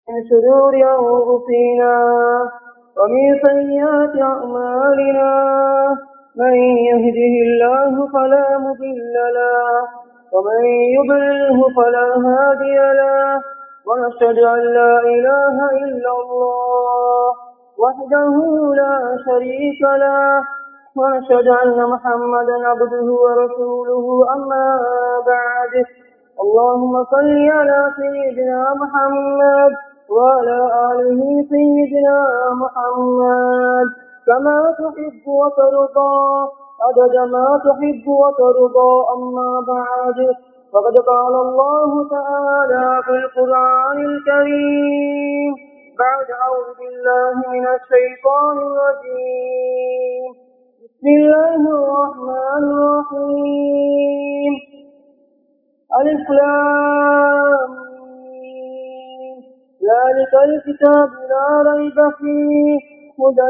من شرور أنفسنا ومن سيئات أعمالنا من يهده الله فلا مضل له ومن يضلله فلا هادي له ونشهد أن لا إله إلا الله وحده لا شريك له ونشهد أن محمدا عبده ورسوله أما بعد اللهم صل على سيدنا محمد وعلى آله سيدنا محمد كما تحب وترضى عدد ما تحب وترضى أما بعد فقد قال الله تعالى في القرآن الكريم بعد أعوذ بالله من الشيطان الرجيم بسم الله الرحمن الرحيم ألف لام ميم ذلك الكتاب لا ريب فيه هدى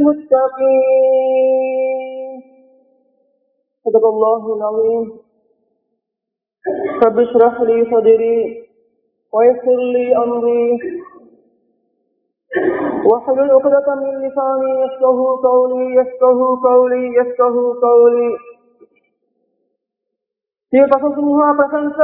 للمتقين صدق الله العظيم رب اشرح لي صدري ويسر لي أمري واحلل عقدة من لساني يفقهوا قولي සිය පසුසුමුහා ප්‍රශංසා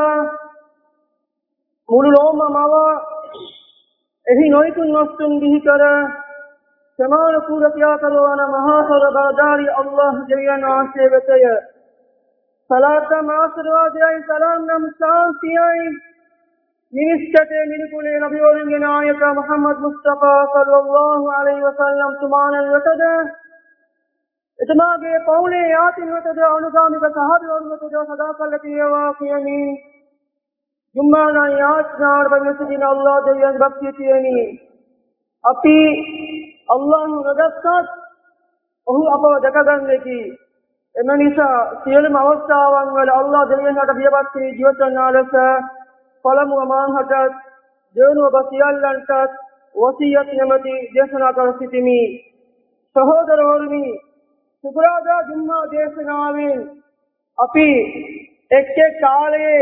මුළු ලෝම මව එහි නොයිතුන් නොස්තුන් දිහි කර සමාන කුරතියා කරවන මහා සරබාදාරි අල්ලාහ් ජයන ආශේ වෙතය සලාත මාසරවාදයයි සලාම් නම් ශාන්තියයි මිනිස්කතේ නිකුලේ නබි වරුන්ගේ නායක මුහම්මද් මුස්තෆා සල්ලල්ලාහු අලයිහි වසල්ලම් තුමාණන් වෙතද එතුමාගේ පවුලේ යාතින් වෙතද අනුගාමික සහාබිවරුන් වෙතද සදාකල් තියවා කියමින් ජුම්මානා යාත්නාර බගසින අල්ලාහ් දෙවියන් භක්තිය තියෙනි අපි අල්ලාහ් රදස්සත් ඔහු අපව දැකගන්නකි එම නිසා සියලුම අවස්ථාවන් වල අල්ලාහ් දෙවියන්ට බියපත් වී ජීවිතනා ලෙස පළමුව මාහට දෙවනුව බසියල්ලන්ට වසියත් නැමැති දේශනා කර සිටිමි සහෝදරවරුනි සුබරාදා ජුම්මා දේශනාවෙන් අපි එක් කාලයේ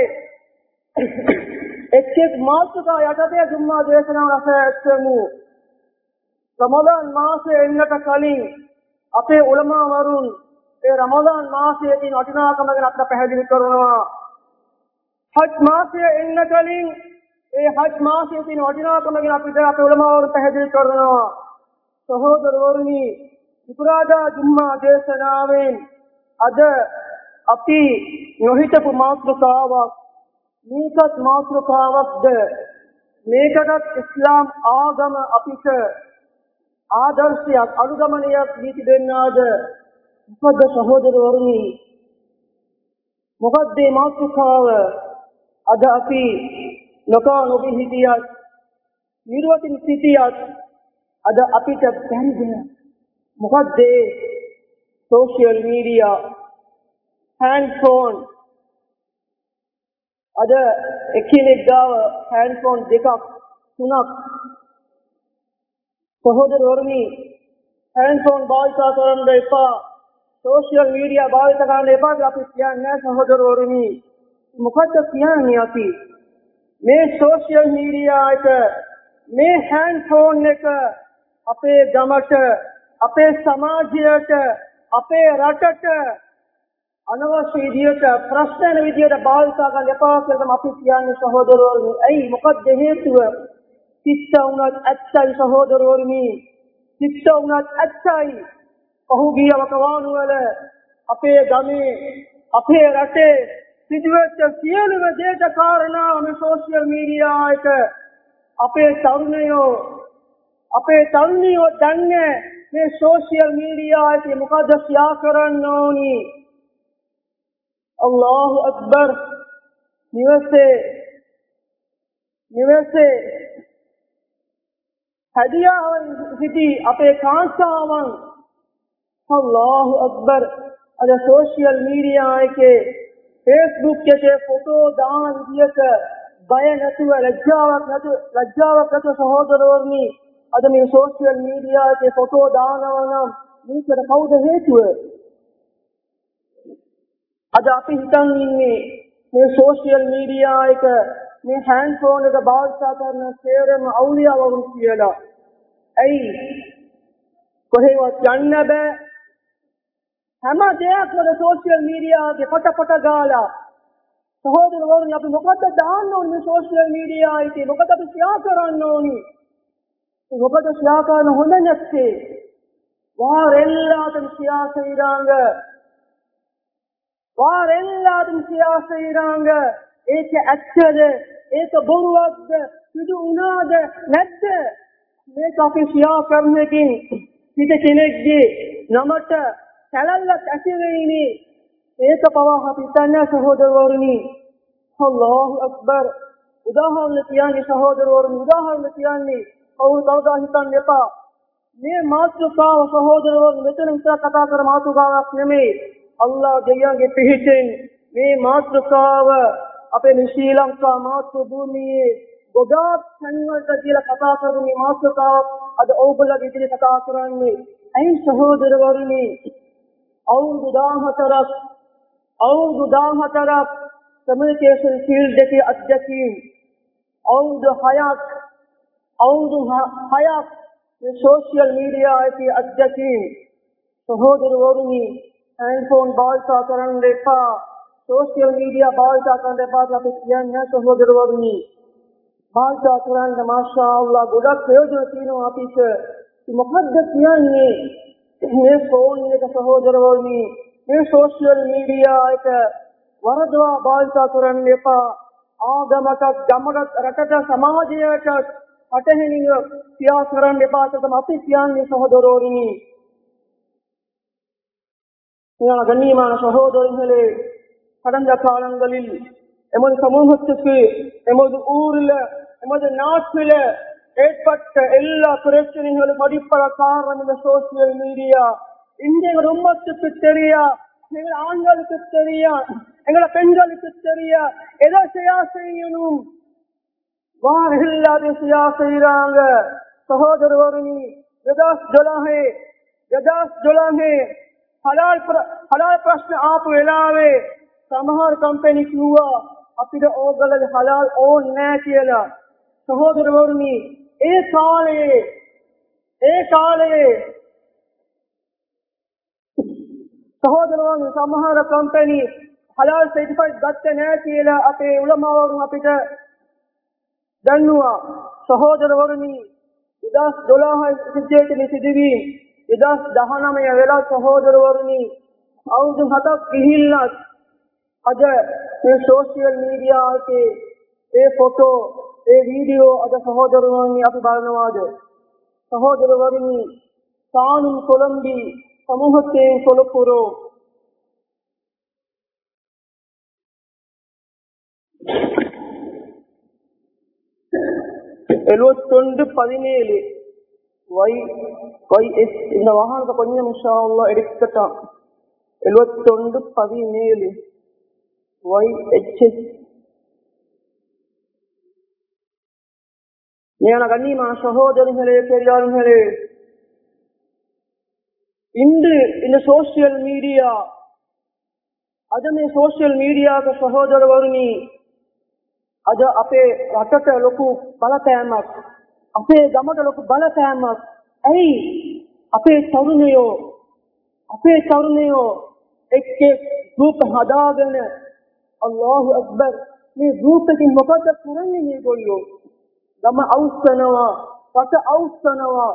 එක් මාසක යටතේ ජුම්මා දේශනාව රසයත්මු රමදාන් මාසයේ එන්නට කලින් අපේ උලමා වරුන් ඒ රමදාන් මාසයේ තියෙන වටිනාකම ගැන අපට පැහැදිලි කරනවා හජ් මාසයේ එන්න කලින් ඒ හජ් මාසයේ තියෙන වටිනාකම ගැන අපිට අපේ උලමා වරුන් පැහැදිලි කරනවා සහෝදරවරුනි සුබරාදා ජුම්මා දේශනාවෙන් අද අපි නොහිතපු මාතෘකාවක් මේකත් මාතෘකාවක්ද මේකටත් ඉස්ලාම් ආගම අපිට ආදර්ශයක් අනුගමනයක් දී තිබෙනාද මොකද සහෝදරවරුනි මොකද මේ මාතෘකාව අද අපි නොකා හිටියත් නිර්වතින් සිටියත් අද අපිට බැරිද මොකද සෝෂියල් මීඩියා හෑන්ඩ් ෆෝන් අද එකිනෙක ගාව හෑන්ඩ් ෆෝන් දෙකක් තුනක් සහෝදරවරුනි හෑන්ඩ් ෆෝන් භාවිත කරන්න එපා සෝෂියල් මීඩියා භාවිත කරන්න එපා කියලා අපි කියන්නේ සහෝදරවරුනි මොකද කියන්නේ අපි මේ සෝෂියල් මීඩියා එක මේ හෑන්ඩ් ෆෝන් එක අපේ ගමට අපේ සමාජයට අපේ රටට අනවශ්‍ය විදියට ප්‍රශ්න විදියට භාවිත කරන්න එපා කියලා අපි කියන්නේ සහෝදරවරුනි. ඇයි මොකක්ද හේතුව? සිත් උනත් ඇත්තයි සහෝදරවරුනි. සිත් උනත් ඇත්තයි. පහුගිය වකවානු වල අපේ ගමේ අපේ රටේ සිදුවෙච්ච සියලුම දේට කාරණා මේ සෝෂියල් මීඩියා එක අපේ තරුණියෝ දන්නේ මේ සෝෂියල් මීඩියා එකේ මොකද ෂෙයා කරන්න ඕනි අල්ලාහු අක්බර් නිවසේ හදියාවන් සිටි අපේ කාන්තාවන් අල්ලාහු අක්බර් අද සෝෂියල් මීඩියා එකේ Facebook එකේ ෆොටෝ දාන විදියට බය නැතුව ලැජ්ජාවක් නැතුව සහෝදරවරුනි අද මේ සෝෂියල් මීඩියා එකේ ෆොටෝ දානවා නම් මේකට කවුද හේතුව? අද අපි හිතන් ඉන්නේ මේ සෝෂියල් මීඩියා එක මේ හෑන්ඩ් ෆෝන් එක භාවිතා කරන සේරම අවුලියා වගුරු කියලා. ඇයි කොහෙවත් යන්න බෑ. හැම දෙයක්ම සෝෂියල් මීඩියාගේ පට ගාලා. සහෝදරවරුනි අපි මොකද්ද දාන්න ඕනේ මේ සෝෂියල් මීඩියා එකේ? මොකද අපි ෂෙයා කරන්න ඕනේ? මොකද ෂෙයා කරන හොඳ නැත්තේ. வாரெல்லாதும் ஷியா செய்றாங்க. வாரெல்லாதும் ஷியா செய்றாங்க. ඒක ඇත්තද? ඒක බොරුවක්ද? සිදු වුණාද නැද්ද? මේක අපි ෂියා කරන එකකින් පිට කෙනෙක්ගේ නමට සැලල්ලක් ඇති වෙන්නේ. ඒක පවා අපි හිතන්නේ සහෝදරවරුනි. අල්ලාහ් අක්බර්. උදාහරණ කියන්නේ සහෝදරවරුනි උදාහරණ කියන්නේ කවුරු කවදා හිතන්න එපා. මේ මාතෘකාව සහෝදරවරුනි මෙතන විතර කතා කර මාතෘකාවක් නෙමෙයි. අල්ලාහ් දෙවියන්ගේ පිහිටෙන් මේ මාතෘකාව අපේ ශ්‍රී ලංකා මාතෘ භූමියේ ගොඩාක් සංවර්ධ කියලා කතා කරන මේ මාතෘකාව අද ඔයගොල්ලෝ ඉදිරියට කතා කරන්නේ. ඇයි සහෝදරවරුනි අවුරුදු 14ක් කමියුනිකේෂන් ෆීල්ඩ් එකේ අධ්‍යක්ෂින් අවුරුදු 6ක් මේ සෝෂියල් මීඩියා එකේ අධ්‍යක්ෂින් සහෝදරවරුනි ෆෝන් භාවිතා කරන්න එපා. සෝෂියල් මීඩියා භාවිතා කරන්න එපා අපි කියන්නේ සහෝදරවරුනි. භාවිතා කරන්න මාෂාඅල්ලාහ් ගොඩක් ප්‍රයෝජන තියෙනවා අපිට. මොකද්ද කියන්නේ මේ ෆෝන් එක සහෝදරවරුනි මේ සෝෂියල් මීඩියා එක වරදවා භාවිතා කරන්න එපා. ආගමකට ගමකට රටට සමාජයට අටහෙනිව ක්‍රියා කරන්න එපා කියලා අපි කියන්නේ සහෝදරවරුනි. கண்ணியமான சகோதரர்களே கடந்த காலங்களில் எமது சமூகத்துக்கு எமது ஊர்ல எமது நாட்டில ஏற்பட்ட எல்லா பிரச்சனைகளும் அடிப்பட காரணம் இந்த சோசியல் மீடியா. இந்திய உம்மத்துக்கு தெரியா, எங்கள் ஆண்களுக்கு தெரியா, எங்களை பெண்களுக்கு தெரியா, எதை செய்யணும் வாரில்லாத செய்யறாங்க. சகோதரவருனி ஜதாஸ் हलाल प्रश्न आप वेलावे समहर कंपनी किया අපිට ඕගොල්ලෝ හලාල් ඕනේ නැහැ කියලා. සහෝදරවරුනි ඒ කාලේ සහෝදරවරුනි සමහර කම්පැනි හලාල් සර්ටිෆිකේට් ගත්තේ නැහැ කියලා අපේ උලමාවරුන් අපිට දන්නවා. සහෝදරවරුනි 2012 සිද්ධියේ සිදුවී 2019 වෙලා සහෝදරවරුනි අවුරුදු 7ක් ගිහිල්ලා අද මේ සෝෂියල් මීඩියා එකේ ඒ ෆොටෝ ඒ වීඩියෝ අද සහෝදරවරුනි අපි බලනවාද? සහෝදරවරුනි සානුම් කොළඹි සමූහයේ කොළපුරෝ எழுபத்தொன்று 17 YS இந்த வாகனத்தை கொஞ்சம் இன்ஷா அல்லாஹ் எடுக்கட்டான். 71 17 YHS. கண்ணியமான சகோதரர்களே பெரியார்களே, இன்று இந்த சோசியல் மீடியா අද මේ සෝෂියල් මීඩියාක සහෝදරවරුනි අද අපේ රටට ලොකු බලපෑමක්, අපේ ගමට ලොකු බලපෑමක්. ඇයි අපේ තරුණයෝ එක් ගෲප් හදාගෙන අල්ලාහ් අක්බර් මේ ගෲප් එකකින් මොකද කරන්නේ මේගොල්ලෝ? ගම අවුස්සනවා, රට අවුස්සනවා.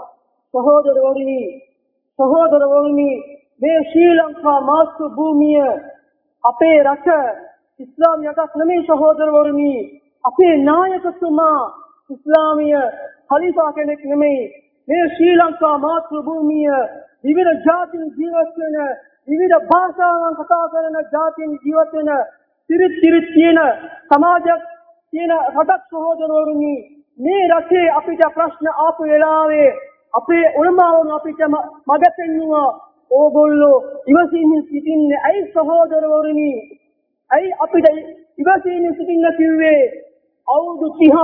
සහෝදරවරුනි මේ ශ්‍රී ලංකා මාතෘ භූමිය අපේ රට ඉස්ලාමියක් නෙමෙයි සහෝදරවරුනි. අපේ නායකතුමා ඉස්ලාමීය ඛලීෆා කෙනෙක් නෙමෙයි. මේ ශ්‍රී ලංකා මාතෘ භූමිය විවිධ ජාතීන් ජීවත් වෙන, විවිධ භාෂාවන් කතා කරන ජාතීන් ජීවත් වෙන සිරිත් තියෙන සමාජයක් තියෙන රටක් සහෝදරවරුනි. මේ රටේ අපිට ප්‍රශ්න ආපු වෙලාවේ අපේ උලමාවුන් අපිට මඟ පෙන්නුවා. ඕගොල්ලෝ ඉවසීමෙන් සිටින්නේ ඇයි සහෝදරවරුනි? ඇයි අපිට ඉවසීමෙන් සිටින්න කිව්වේ? අවුරුදු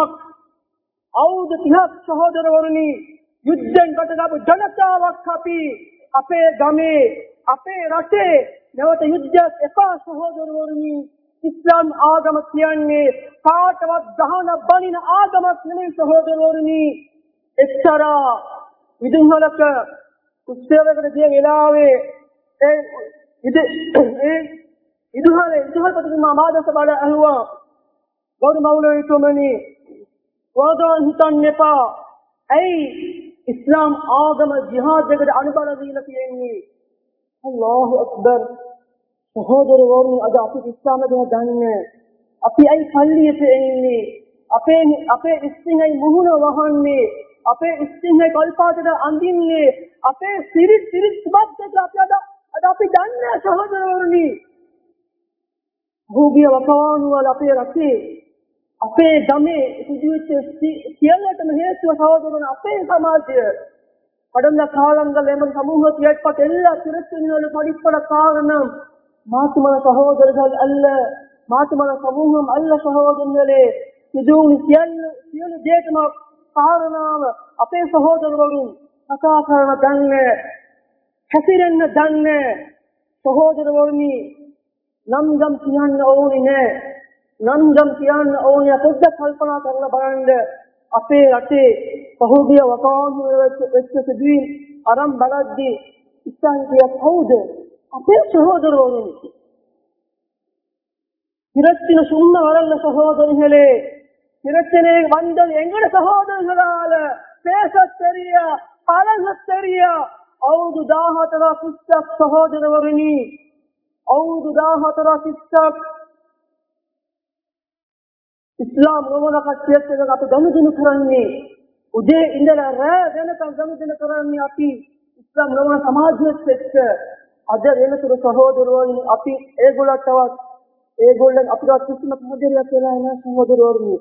30ක් සහෝදරවරුනි යුද්ධෙන් ගතගාපු ජනතාවක් අපි අපේ ගමේ අපේ රටේ නැවත යුද්ධයක් එපා සහෝදරවරුනි. ඉස්ලාම් ආගම කියන්නේ කාටවත් ගහන බනින ආගමක් නෙමෙයි සහෝදරවරුනි. එක්තරා විදුහලක උත්සවයකට ගිය වෙලාවේ ඒ විදුහල්පතිතුමා මාදස බල ඇහුවා, ගෞරව මෞලවීතුමනි වදාන් හිතන්න එපා, ඇයි ඉස්ලාම් ආගම ජිහාදයකට අනුබල දීලා තියෙන්නේ? අල්ලාහ් අක්බර්. සහෝදරවරුනි, අද අපි ඉස්ලාම ගැන දන්නේ, අපි ඇයි පල්ලියට එන්නේ, අපේ ඉස්සින්යි මුහුණ වහන්නේ, අපේ ඉස්සින්යි කල්පාතට අඳින්නේ, අපේ සිරිත් සුබත් අපි අපි දන්නේ සහෝදරවරුනි. භූගිය වකානු වල අපේ රටේ අපේ ගමේ සිදුවෙච්ච සියල්ලටම හේතුව සහෝදරවරුනි අපේ සමාජය. கடந்த காலங்கள் எமது சமூகத்தில் ஏற்பட்ட எல்லா பிரச்சனைகளும் அடிப்படை காரணம் மாற்றுமத சகோதரர்கள் அல்ல, மாற்றுமத சமூகம் அல்ல சகோதரர்களே. இதுவும் සියලු දේටම කාරණාව අපේ සහෝදරවරුන් කතා කරන දන්නේ, හැසිරෙන්න දන්නේ. සහෝදරවරුනි, නම් ගම් කියන්න ඕනේ නෑ, නම් ගම් කියන්න ඕනේ. පොඩ්ඩක් කල්පනා කරලා බලන්න, අපේ රටේ පහුගිය වකානු වෙච්ච සිදුවීම් අරන් බලද්දී ඉස්සන් කිය කවුද? අපේ சகோதரවරුන්. பிரச்சனை சும்மா வரல சகோதரர்களே, பிரச்சனை வந்தது எங்கட சகோதரர்களால. பேச தெரியா, பழக தெரியா. අවුරුදු 14 පිස්සක් සහෝදරවරුනි, අවුරුදු 14 පිස්සක් ඉස්ලාම් නොවන කට්ටියත් එක්ක අපි ගනුදෙනු කරන්නේ. උදේ ඉඳලා රෑ වෙනකම් ගනුදෙනු කරන්නේ අපි ඉස්ලාම් නොවන සමාජයත් එක්ක. අද වෙනතුරු සහෝදරවරුනි, අපි ඒගොල්ලන් අපිට කිසිම පහදරියක් වෙලා නැහැ සහෝදරවරුනි.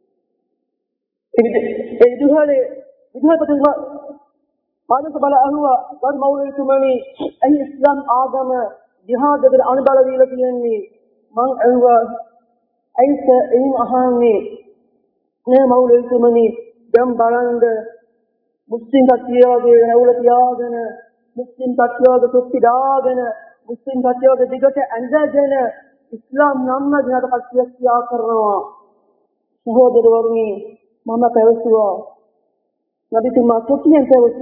ඒ විදුහල්පතිතුමා මාදස බල ඇහුවා, ගෞරව මෞලවීතුමනි, ඇයි ඉස්ලාම් ආගම ජිහාදයට අනුබල දීලා තියෙන්නේ? මං ඇහුවා, ඇයිද එයින් අහන්නේ? නේ මෞලවීතුමනි, දැන් බලන්න මුස්ලිම් කට්ටියගේ නැවුල තියාගෙන, මුස්ලිම් කට්ටියගේ තොප්පි දාගෙන, මුස්ලිම් කට්ටියගේ දිගට ඇඳගෙන ඉස්ලාම් නම් දිනකට කට්ටියක් ක්‍රියා කරනවා. සහෝදරවරුනි, මම පැවසුවා, නබිතුමා කෙටියෙන්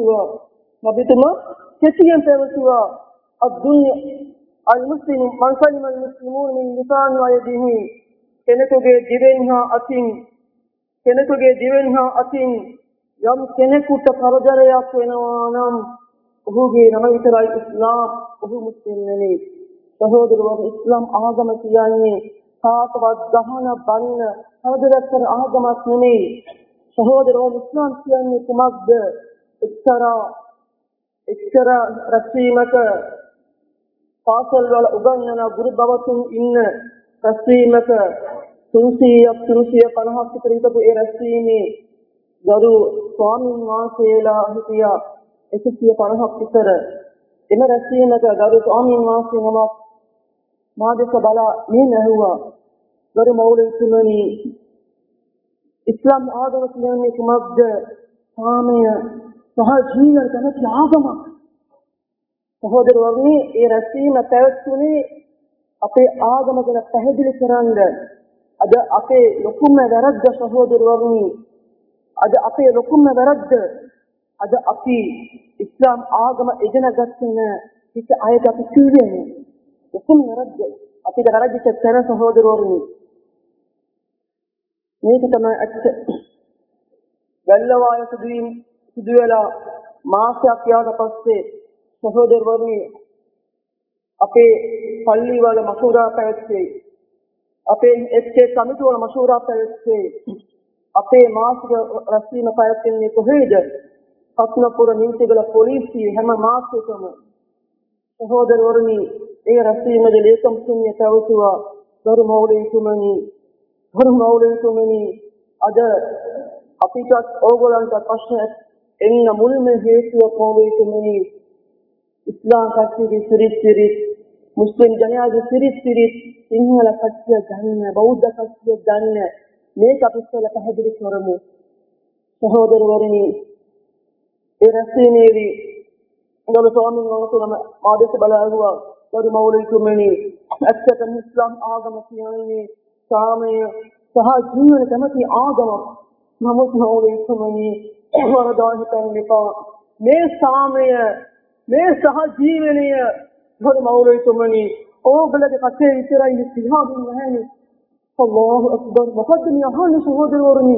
පැවසුවා, අද්දුන්යා අල්-මුස්ලිමු මන් සලිම අල්-මුස්ලිමූන මින් ලිසානිහි ව යදිහි. කෙනෙකුගේ දිවෙන් හා අතින් යම් කෙනෙකුට කරදරයක් වෙනවා නම් ඔහුගේ නම විතරයි ඉස්ලාම්, ඔහු මුස්ලිම් නෙමෙයි. සහෝදරවරුනි, ඉස්ලාම් ආගම කියන්නේ කාටවත් ගහන බන්න කරදර කර ආගමක් නෙමෙයි. සහෝදරවරුනි, ඉස්ලාම් කියන්නේ කුමක්ද? එක්තරා රැස්වීමක පාසල් වල උගන්වන ගුරු බවතුන් ඉන්න රැස්වීමක 350ක් විතර හිටපු ඒ රැස්වීමේ ගරු ස්වාමීන් වහන්සේලා හිටියා 150ක් විතර. එම රැස්වීමක ගරු ස්වාමීන් වහන්සේ නමක් මාදස බලා මේ නැහුවා, ගරු මෞලවීතුමනි, ඉස්ලාම් ආගම කියන්නේ කුමක්ද? කාමය සහ ජීවන කැමැති ආගමක්. සහෝදරවරුනි, ඒ රැස්වීම පැවැත්වුණේ අපේ ආගම ගැන පැහැදිලි කරන්න. අද අපේ ලොකුම වැරද්ද සහෝදරවරුනි, අද අපි ඉස්ලාම් ආගම ඉගෙන ගන්න හිත අයට අපි කියන්නේ ලොකුම වැරද්ද. අපිට වැරදිච්ච තැන සහෝදරවරුනි, මේක තමයි ඇත්ත. වැල්ලවාය සිදු වෙලා මාසයක් යාට පස්සේ සහෝදරවරුනි, අපේ පල්ලි වල මසූරා පැවැත්වේ, අපේ එක්කේ කමිටු වල මසූරා පැවැත්වේ. අපේ මාසික රැස්වීම පැවැත්වෙන්නේ කොහෙද? පත්නපුර නීතිගල පොලිසිය හැම මාසෙකම. සහෝදරවරුනි, ඒ රැස්වීමේ ලේකම් තුමිය පැවසුවා, ගරු මෞලවීතුමනි, අද අපිට ඕගොල්ලන්ට ප්‍රශ්න එන්න මුල්ම හේතුව මෞලවීතුමනි, ඉස්ලාම් කට්ටියගේ සිරිත්, මුස්ලිම් ජනයාගේ සිරිත්, සිංහල කට්ටිය දන්නේ, බෞද්ධ කට්ටිය දන්නේ. මේක අපි ඉස්සෙල්ලා පැහැදිලි කරමු. සහෝදරවරුනි, ඒ රැස්වීමේදී ගරු ස්වාමීන් වහන්සේලා මාදස බල ඇහුවා, ගරු මෞලවිතුමනි, ඇත්තටම ඉස්ලාම් ආගම කියන්නේ සාමය සහ ජීවන කැමැති ආගමක්. නමුත් මෞලවිතුමනි, වරදවා හිතන්න එපා. මේ සාමය, මේ සහ ජීවනය ගරු මෞලවිතුමනි ඕගලගේ කටේ විතරයි සිහාගෙන නැහැ. අල්ලාහ් අක්බර්. මොකද මේ අහන්නේ සහෝදරවරුනි?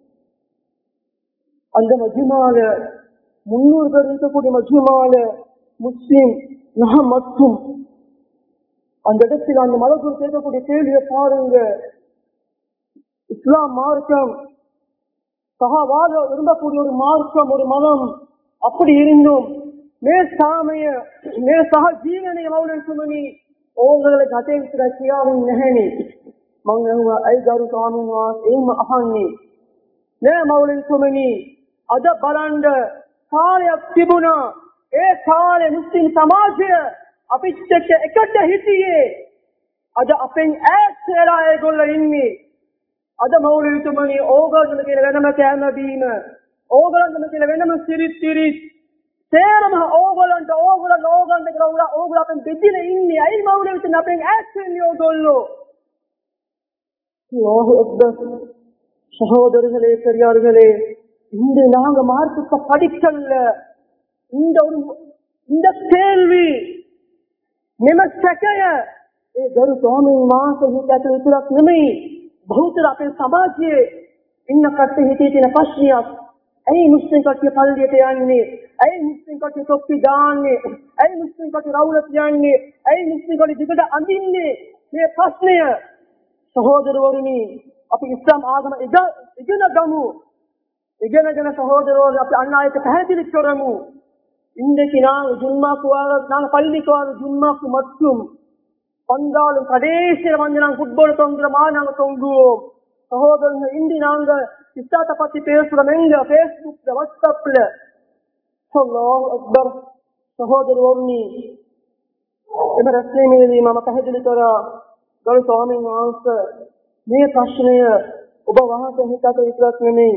அந்த மஜ்மால 300 பேர் இருக்கக்கூடிய மஜ்மால முஸ்லிம் மட்டும் அந்த இடத்தில் அந்த மதத்தில் கேட்கக்கூடிய கேள்வியை பாருங்க. இஸ்லாம் மார்க்கம் சஹாபாக விரும்பக்கூடிய ஒரு மார்க்கம், ஒரு மதம். அப்படி இருந்தும் மே சாமய மே சහ ජීවනය මෞලවිතුමනි ඕගලගේ කටේ විතරයි සිහාගෙන නැහැනේ. මම අහුවා අයි ගරු ස්වාමීන් වහන්සේ එහෙම අහන්නේ නෑ මෞලවිතුමනි. අද බලන්න කාලයක් තිබුණා. ඒ කාලේ මුස්ලිම් සමාජය අපිට එකට හිටියේ. අද අපෙන් ඈත් වෙලා ඒගොල්ලෝ ඉන්නේ. අද මෞලවිතුමනි ඕගොල්ලෝ කියන වෙනම කෑම බීම, ඕගොල්ලෝ කියන වෙනම සිරිත් සිරිත් තේරම ඕගොල්ලන්ට ඕගොල්ලෝ අපෙන් බෙදිලා ඉන්නේ. අයි මෞලවිතුමනි අපෙන් ඈත් වෙන්නේ ඕගොල්ලෝ. அல்லாஹ் அக்பர். சகோதரர்களே, பெரியார்களே, இன்று நாங்க மார்க்கத்தை படிக்கல. இந்த கேள்வி நிமசකය ඒ ගරු ස්වාමීන් වහන්සේ හිතට විතරක් නෙමෙයි, බහුතර අපේ සමාජයේ ඉන්න කට්ටිය හිතේ තියෙන ප්‍රශ්නයක්. ඇයි මුස්ලිම් කට්ටිය පල්ලියට යන්නේ? ඇයි මුස්ලිම් කට්ටිය තොප්පි දාන්නේ? ඇයි මුස්ලිම් කට්ටිය රවුල තියන්නේ? ඇයි මුස්ලිම් කට්ටිය දිගට අඳින්නේ? මේ ප්‍රශ්නය සහෝදරවරුනි අපි ඉස්ලාම් ආගම ඉගෙන ගමු. ඉගෙනගෙන සහෝදරවරුනි අපි අන් අයට පැහැදිලි කරමු. இன்றைக்கு நாங்கள் நாங்கள் பள்ளிக்கு வர ஜும்மாக்கு மட்டும் வந்தாலும் கடைசியில் வந்து நாங்கள் ஃபுட்பால் தொங்குற மாதிரி நாங்கள் தொங்குவோம். சகோதரர்கள், இன்று நாங்கள் இஸ்லாத்தை பத்தி பேசுறோம் எங்க? பேஸ்புக்ல, வாட்ஸ்அப்ல. அல்லாஹ் அக்பர். සහෝදරවරුනි, එම රැස්වීමේදී මම පැහැදිලි කරා ගරු ස්වාමීන් වහන්සේ මේ ප්‍රශ්නය ඔබ වහන්සේ හිතට විතරක් නෙමෙයි,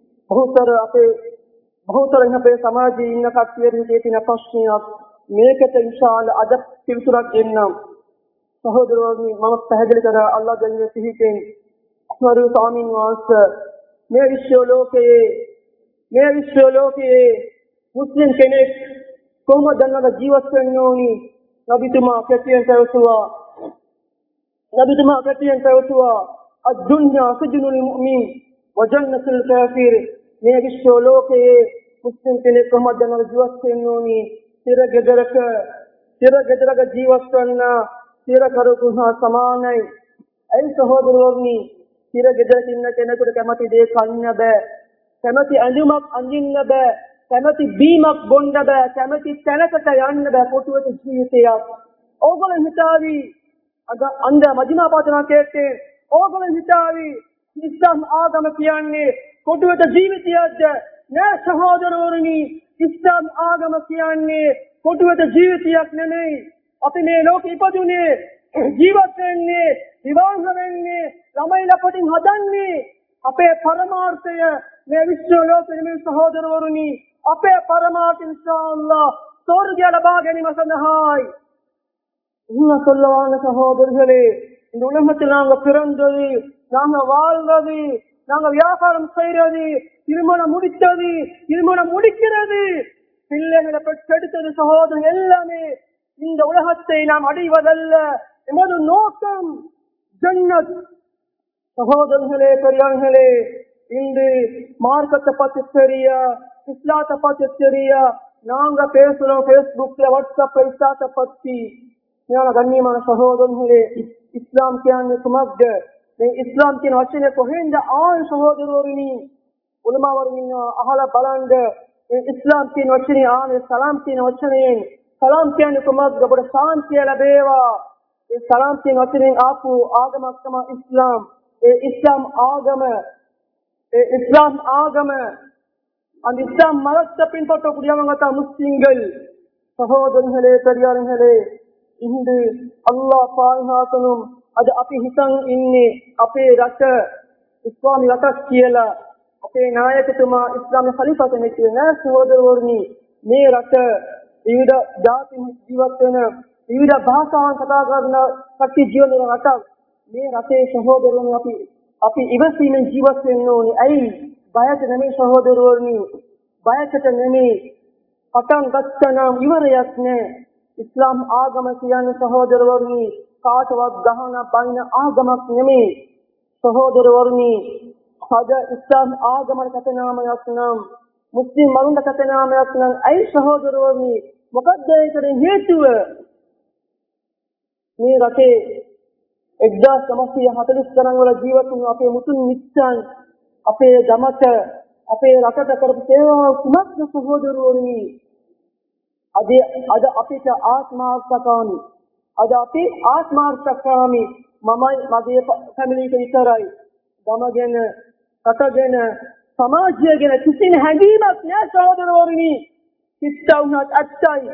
බහුතර අපේ සමාජයේ ඉන්න කට්ටියට හිතේ තියෙන ප්‍රශ්නයක්. මේකට ඉන්ෂාල්ලාහ් අද පිළිතුරක් දෙන්නම්. සහෝදරවරුනි, මම පැහැදිලි කරා අල්ලාහ්ගේ සිහියෙන් ගරු ස්වාමීන් වහන්සේ මේ විශ්ව ලෝකයේ මුස්ලිම් කෙනෙක් කොහොමද ජීවත් වෙන්න ඕනි? නබිතුමා පැවසුවා අදුන්යා සජනුල් මුමින් වජන්නතුල් කාෆිර්. මේ විශ්ව ලෝකයේ මුස්ලිම් කෙනෙක් කොහොමද ජීවත් වෙන්න ඕනි? තිරගෙදරක ජීවත් වෙන්න තිරකරුකු හා සමානයි. ඒ සහෝදරවරුනි, තිරගෙදරක ඉන්න කෙනෙකුට කැමති දේ කන්න බෑ, කැමති ඇඳුමක් අඳින්න බෑ, කැමති බීමක් බොන්න බෑ, කැමති තැනකට යන්න බෑ. කොටුවට ජීවිතයක්. ඕගොල්ලෝ හිතාවි அந்த மஜ்மா பாத்தனா கேட்டு ඕගොල්ලෝ හිතාවි ඉස්ලාම් ආගම කියන්නේ කොටුවට ජීවිතයක්ද? නෑ සහෝදරවරුනි, ඉස්ලාම් ආගම කියන්නේ කොටුවට ජීවිතයක් නෙමෙයි. අපි මේ ලෝකෙ ඉපදුනේ, ජීවත් වෙන්නේ, විවාහ වෙන්නේ, ළමයි ලපටින් හදන්නේ. අපේ පරමාර්ථය මේ විශ්ව ලෝකෙ නෙමෙයි සහෝදරවරුනි. අපේ පරමාර්ථය ඉන්ෂාඅල්ලාහ් ස්වර්ගය ලබා ගැනීම සඳහායි. சொல்லவான சகோதரர்களே, இந்த உலகத்தில் நாங்க பிறந்தது, நாங்க வாழ்றது, நாங்க வியாபாரம் செய்யறது, திருமணம் முடித்தது, திருமணம் முடிக்கிறது, பிள்ளைகளை பெற்றெடுத்தது சகோதரன் எல்லாமே இந்த உலகத்தை நாம் அடைவதல்ல. எமது நோக்கம் ஜன்னத். சகோதரர்களே, பெரியார்களே, இன்று மார்க்கத்தை பத்தி தெரிய, இஸ்லாத்தை பத்தி தெரிய நாங்க பேசுறோம் பேஸ்புக்ல, வாட்ஸ்அப்ல இஸ்லாத்தை பத்தி. கண்ணியமான சகோதரர்களே, இஸ்லாம் කියන්නේ කුමක්ද? මේ ඉස්ලාම් කියන වචනේ කොහෙන්ද ආවේ සහෝදරවරුනි? උලමාවරුන් අහලා බලන්න. මේ ඉස්ලාම් කියන වචනේ ආවේ සලාම් කියන වචනයෙන්. සලාම් කියන්නේ කුමක්ද? අපට ශාන්තිය ලැබේවා. ඒ සලාම් කියන වචනෙන් ආපු ආගමක් තමයි ඉස්ලාම්. ඒ ඉස්ලාම් ආගම அந்த இஸ்லாம் மதத்தை பின்பற்றக்கூடியவங்க தான் முஸ்லிம்கள். சகோதரர்களே, பெரியார்களே, இன்று அல்லாஹ் பாதுகாக்கணும். அது අපි හිතන් ඉන්නේ අපේ රට ඉස්ලාමී රටක් කියලා. අපේ නායකතුමා ඉස්ලාමී ඛලීෆා කෙනෙක් නෑ සහෝදරවරුනි. මේ රට විවිධ ජාති ජීවත් වෙන විවිධ භාෂාවන් කතා කරන කට්ටිය ජීවත් වෙන රටක්. මේ රටේ සහෝදරවරුනි අපි ඉවසීමෙන් ජීවත් වෙන්න ඕනේ. ඇයි? බයට නෙමෙයි සහෝදරවරුනි. බයකට නෙමෙයි. පටන් ගත්තනම් ඉවරයක් නෑ. ඉස්ලාම් ආගම කියන්නේ සහෝදරවරුනි කාටවත් ගහන බයින ආගමක් නෙමෙයි. සහෝදරවරුනි අද ඉස්ලාම් ආගමකට කතනාමයක් නම් මුස්ලිම් මරුන්ට කතනාමයක් නම් ඇයි සහෝදරවරුනි මොකක්ද ඒකට හේතුව? මේ රටේ 1940 ගණන් වල ජීවත් වුණු අපේ මුතුන් මිත්තන් අපේ ගමට අපේ රටට කරපු සේවාව කුමක්ද සහෝදරවරුනි? අද අපිට ආත්මාර්ථකාමී මමයි මගේ ෆැමිලි එක විතරයි. ගම ගැන, රට ගැන, සමාජය ගැන කිසිම හැඟීමක් නෑ සහෝදරවරුනි. හිත වුණත් ඇත්තයි.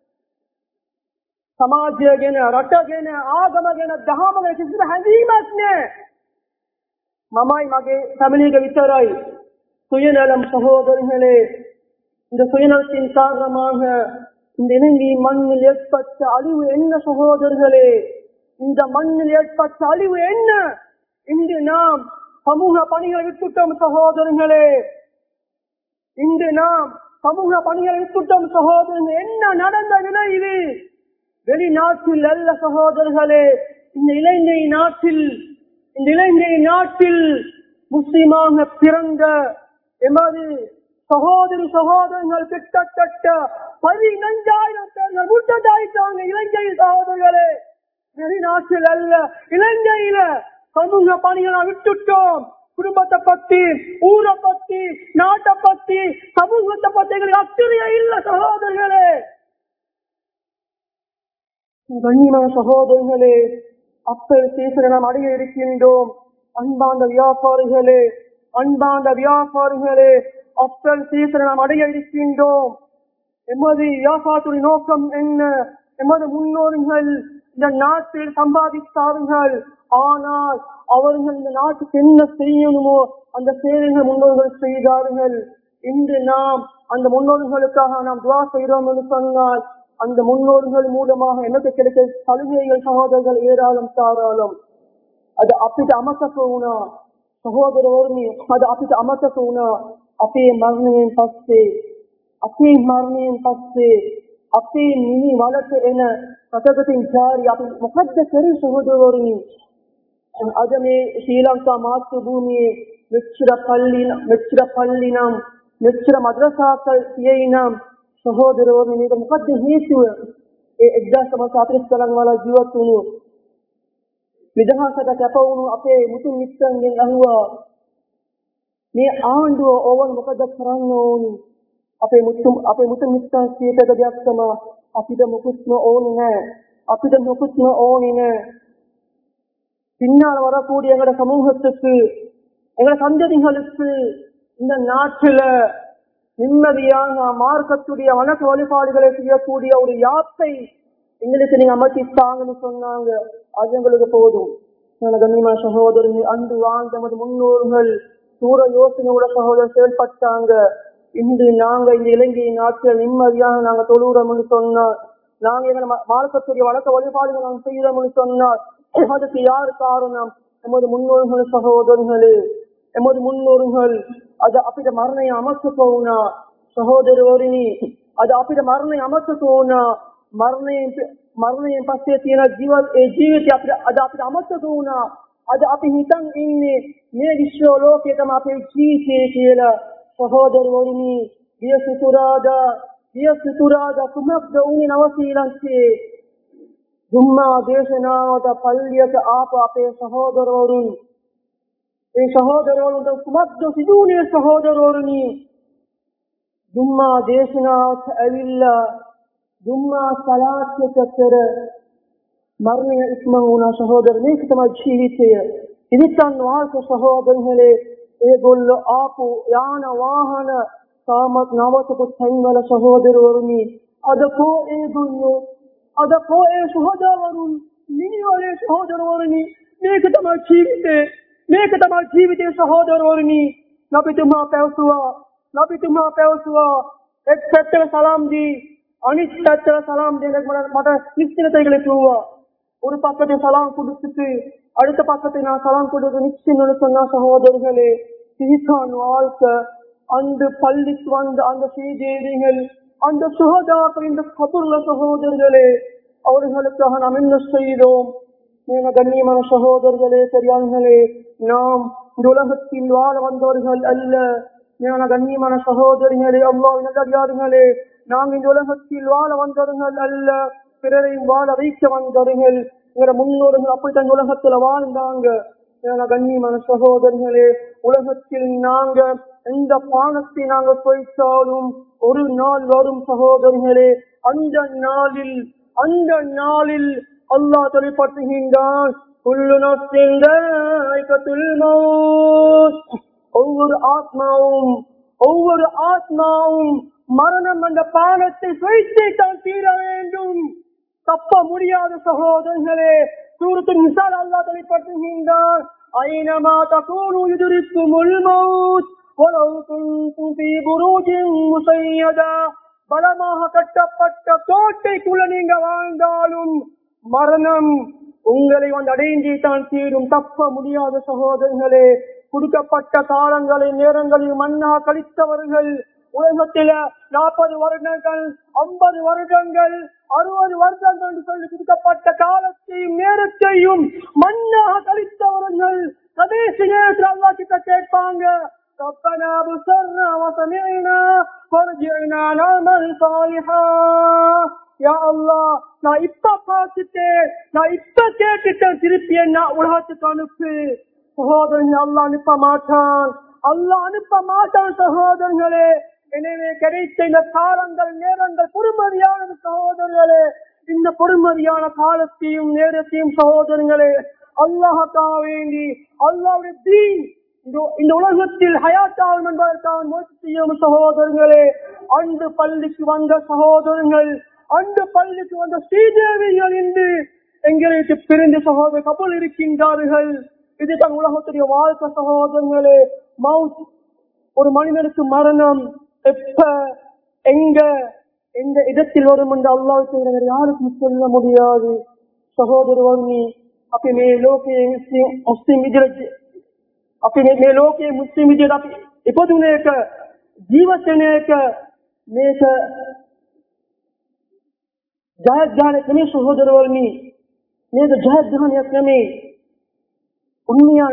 සමාජය ගැන, රට ගැන, ආගම ගැන, දහම ගැන කිසිම හැඟීමක් නෑ. මමයි මගේ ෆැමිලි එක විතරයි. சுயநலம் சகோதரர்களே, இந்த சுயநலத்தின் காரணமாக இந்த இலங்கை மண்ணில் ஏற்பட்ட அழிவு என்ன சகோதரர்களே? இந்த மண்ணில் ஏற்பட்ட அழிவு என்ன? இன்று நாம் சமூக பணிகளை விட்டுட்டோம் சகோதரர்களே. என்ன நடந்த நிலை இது? வெளிநாட்டில் அல்ல சகோதரர்களே, இந்த இலங்கை நாட்டில் முஸ்லிமாக பிறந்த எமது சகோதரர்கள் கிட்டத்தட்ட 15,000 பேர்கள் முட்டதாயிட்டாங்க இலங்கை சகோதரர்களே. வெளிநாட்டில் அல்ல, இலங்கையில சமூக பணிகளை விட்டுட்டோம். குடும்பத்தை பத்தி, ஊரை பத்தி, நாட்டை பத்தி, சமூகத்தை பத்தி எங்களுக்கு அக்கறையே இல்ல சகோதரர்களே. கண்ணியமான சகோதரர்களே, அப்பல் பேசுகிற நாம் அடைய இருக்கின்றோம். அன்பார்ந்த வியாபாரிகளே, அப்பல் பேசுகிற நாம் அடைய இருக்கின்றோம். எமது வியாபாரத்துடைய நோக்கம் என்ன? எமது முன்னோர்கள் இந்த நாட்டில் சம்பாதித்தார்கள். ஆனால் அவர்கள் இந்த நாட்டுக்கு என்ன செய்யணுமோ அந்த சேவைகள் முன்னோர்கள் செய்தார்கள். இன்று நாம் அந்த முன்னோர்களுக்காக நாம் துவா செய்கிறோம் என்று சொன்னால் அந்த முன்னோர்கள் மூலமாக எனக்கு கிடைக்க சலுகைகள் சகோதரர்கள் ஏராளம் தாராளம். அது අපිට අමතක වුණා සහෝදරවරුනි. அது අපිට අමතක වුණා. අපේ මරණයෙන් පස්සේ අපේ මිනි වලට එන සතගතින් ජාරි අපි මොකද්ද කරේ සහෝදරවරුනි? අද මේ ශ්‍රී ලංකා මාතෘ භූමියේ මෙච්චර පල්ලි නම් මෙච්චර මද්‍රසාකල් තියෙයි නම් සහෝදරවරුනි මේක මොකද්ද හේතුව? ඒ 1940 ගණන් වල ජීවත් වුණු විදහාසට කැපවුණු අපේ මුතුන් මිත්තන්ගෙන් අහුවා මේ ආණ්ඩුව ඕවන් මොකද කරන්න ඕනි? අපේ මුතුන් මිත්තන් කීපක දෙයක් තමයි අපිට මොකුත්ම ඕනේ නෑ. பின்னால் வரக்கூடிய எங்களோட சமூகத்துக்கு, எங்களோட சந்ததிகளுக்கு இந்த நாட்டில நிம்மதியான மார்க்கத்துடைய வணக்க வழிபாடுகளை செய்யக்கூடிய ஒரு யாத்தை எங்களுக்கு நீங்க அமைத்தாங்கன்னு சொன்னாங்க. அது எங்களுக்கு போதும். கண்ணியமான சகோதரர்கள், அன்று வாழ்ந்த முன்னோர்கள் தூர யோசனையோட சகோதரர் செயல்பட்டாங்க. இன்று நாங்க இந்த இலங்கை நாட்டில் நிம்மதியாக நாங்க தொழுகிறோம்னு சொன்னார், நாங்க எங்களை மார்க்கத்துடைய வணக்க வழிபாடுகளை நாங்கள் செய்கிறோம்னு சொன்னார். அதுக்கு யார் காரணம்? எமது முன்னோர்கள் சகோதரர்களே, எமது முன்னோர்கள். அது අපිට මරණය අමතක වුණා සහෝදරවරුනි. அது අපිට මරණය අමතක වුණා. මරණයෙන් පස්සේ තියෙන ජීවිතය අපිට අමතක වුණා. අද අපි හිතන් ඉන්නේ මේ විශ්ව ලෝකයේ තම අපේ ජීවිතය කියලා. සහෝදරවරුනි, ගිය සිතුරාදා කුමක්ද වුණේ නව ශ්‍රී ලංකේ? ජුම්මා දේශනාවට පල්ලියට ආපු අපේ සහෝදරවරුන්, ඒ සහෝදරවරුන්ට කුමක්ද සිදුවුනේ සහෝදරවරුනි? ජුම්මා දේශනාවට ඇවිල්ලා ජුම්මා සලාත් කර මරණය ඉක්ම වුණා සහෝදර. මේක තමයි ජීවිතය. ඉතින් වාස සහෝදරர்களே, ඒගොල්ලෝ ආපු යාන වාහන සාමත් නවතපු තැන්වල සහෝදරවරුනි, අද කෝ ඒ සහෝදරවරුන් නිවලේ සහෝදරවරුනි, මේක තමයි ජීවිතේ සහෝදරවරුනි. නබිතුමා පැවසුවා එක් පැත්තක සලාම් දී அனிச்சல சலாம் மற்ற நிச்சயத்தைகளை தூவா. ஒரு பக்கத்தை சலாம் கொடுத்துட்டு அடுத்த பக்கத்தை நான் சலாம் கொடுத்து நிச்சயம் சொன்னா சகோதரர்களே, இதுதான் வாழ்க்கை. அந்த பள்ளிக்கு வந்த அந்த சீதேவிகள், அந்த சுகதாக்கள் இந்த கபூர்ல சகோதரர்களே, அவர்களுக்காக நாம் என்ன செய்தோம்? கண்ணியமான சகோதரர்களே, பெரியார்களே, நாம் இந்த உலகத்தில் வாழ வந்தவர்கள் அல்ல. கண்ணியமான சகோதரிகளே, அல்லாஹ்வின் நல்லடியார்களே, நாங்கள் இந்த உலகத்தில் வாழ வந்தவர்கள் அல்ல, பிறரை வாழ வைக்க வந்தவர்கள். எங்களோட முன்னோர்கள் அப்படித்தான் உலகத்துல வாழ்ந்தாங்க. கண்ணியமான சகோதரர்களே, உலகத்தில் நாங்க எந்த பானத்தை நாங்க போய்த்தாலும் ஒரு நாள் வரும் சகோதரர்களே, அந்த நாளில் அல்லாஹ் தொலைப்படுத்துகின்றான், ஒவ்வொரு ஆத்மாவும் மரணம் என்ற பானத்தை சுவைத்தே தான் தீர வேண்டும். தப்ப முடியாத சகோதரர்களே, சூரத்துல் நிசால் அல்லாஹ் தொலைப்படுத்துகின்றான், ஐனமா தகூனு யுத்ரிக்குமுல் மௌத் வலவ் குன்தும் ஃபீ புரூஜின் முஸய்யதா. பலமாக கட்டப்பட்ட கோட்டைக்குள்ள நீங்க வாழ்ந்தாலும் மரணம் உங்களை வந்து அடைந்தே தான் தீரும். தப்ப முடியாத சகோதரர்களே, கொடுக்கப்பட்ட காலங்களை நேரங்களில் மண்ணா கழித்தவர்கள் உலகத்தில 40 வருடங்கள் 50 வருடங்கள் 60 வருடங்கள் என்று சொல்லி கொடுக்கப்பட்ட காலத்தையும் நேரத்தையும் மண்ணாக கழித்தவர்கள் கடைசி நேரத்தில் அல்லாஹ் கிட்ட கேட்பாங்க, ربنا بصرنا وسمعنا فرجعنا نعمل صالحا. யா அல்லாஹ், நான் இப்ப பார்த்துட்டேன், நான் இப்ப கேட்டுட்டேன், திருப்பி என்ன உலகத்துக்கு அனுப்பு. சகோதரன், அல்லாஹ் அனுப்ப மாட்டான் சகோதரர்களே. எனவே கிடைத்த இந்த காலங்கள் நேரங்கள் பொறுமதியானது சகோதரர்களே. இந்த பொறுமதியான காலத்தையும் நேரத்தையும் சகோதரர்களே அல்லாஹ்க்காக வேண்டி அல்லாஹ்வுடைய தீன் இந்த உலகத்தில் ஹயாத்தாகும் என்பதற்காக முயற்சி செய்யும் சகோதரர்களே. அந்த பள்ளிக்கு வந்த சகோதரர்கள், அந்த பள்ளிக்கு வந்த ஸ்ரீதேவிகள் என்று எங்களுக்கு பிரிந்த சகோதர கபல் இருக்கின்றார்கள். இதுதான் உலகத்துடைய வாழ்க்கை சகோதரர்களே. மவுத், ஒரு மனிதனுக்கு மரணம் எப்ப எங்க எந்த இடத்தில் வரும் என்று அல்லாஹ் செய்கிற யாருக்கும் சொல்ல முடியாது சகோதரவர்ணி. அப்ப மே லோகே முஸ்லிம் விஜய் अपने में लोग के मुस्लिम विजय इपदुने का जीवसने का मेक जायद जाने कमी सहोदरवरनी मेक जायद जाने कमी उन्निया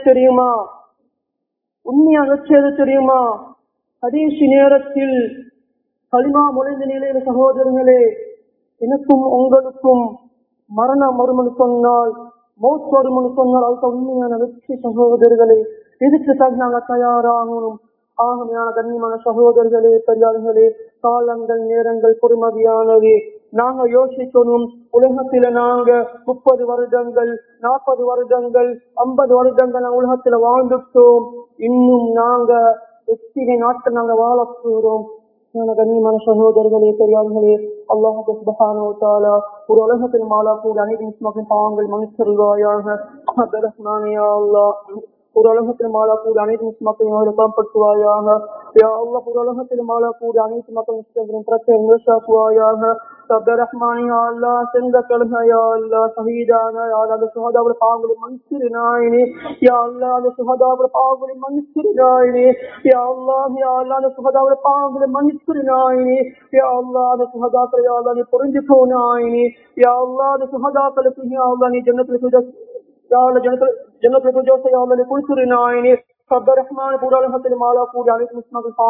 नच्छेद தெரியுமா கடைசி நேரத்தில் கலிமா மொழிந்த நிலையில் சகோதரர்களே, எனக்கும் உங்களுக்கும் மரணம் வரும்னு சொன்னால், மௌத் வரும்னு சொன்னால் அதுக்கு உண்மையான வெற்றி சகோதரர்களே. இதுக்கு நாங்கள் தயாராகணும். ஆகமையான கண்ணியமான சகோதரர்களே, பெரியார்களே, காலங்கள் நேரங்கள் பொறுமதியானது. நாங்க யோசிக்கணும், உலகத்தில நாங்க 30 வருடங்கள் 40 வருடங்கள் 50 வருடங்கள் நாங்க உலகத்துல வாழ்ந்துட்டோம். இன்னும் நாங்க எத்தனை நாட்கள் நாங்க வாழ போறோம்? கண்ணியமான சகோதரர்களே, பெரியார்களே, அல்லாஹ் சுப்ஹானஹு வ தஆலா ஒரு உலகத்தில் மாலா கூட அனைத்து முஸ்லிம்களின் பாவங்கள் மன்னித்தருள்வாயாக. ரஹ்மானே யா அல்லாஹ், ஒரு உலகத்தில் மாலா கூட அனைத்து முஸ்லிம்களையும் காப்பாற்றுவாயாக. யா அல்லாஹ், ஒரு உலகத்தில் மாலா கூட அனைத்து மக்கள் முஸ்லிம்களின் பிரச்சனை நிரசாக்குவாயாக. ரஹ்மானே யா அல்லாஹ், சென்ற கல்ஹா யா அல்லாஹ் ஷஹீதான யா அல்லாஹ், அந்த சுஹதாவுடைய பாவங்களை மன்னிச்சிருநாயனே. யா அல்லாஹ், அந்த சுஹதாவுடைய பாவங்களை மன்னிச்சிருநாயனே. யா அல்லாஹ், யா அல்லாஹ், அந்த சுஹதாவுடைய பாவங்களை மன்னிச்சிருநாயனே. யா அல்லாஹ், அந்த சுஹதாக்களை யா அல்லாஹ் நீ புரிஞ்சுக்கோ நாயனே. யா அல்லாஹ், அந்த சுஹதாக்களுக்கு யா அல்லாஹ் நீ ஜன்னத்துல் ஃபிர்தௌஸ் யா அல்லாஹ் ஜன்னத்துல் ஃபிர்தௌஸ் யா அல்லாஹ் நீ குல்சுரிநாயனே. ரப்பர் ரஹ்மான், பூரா உலகத்தில் மாலா கூட அனைத்து முஸ்லிம்கள்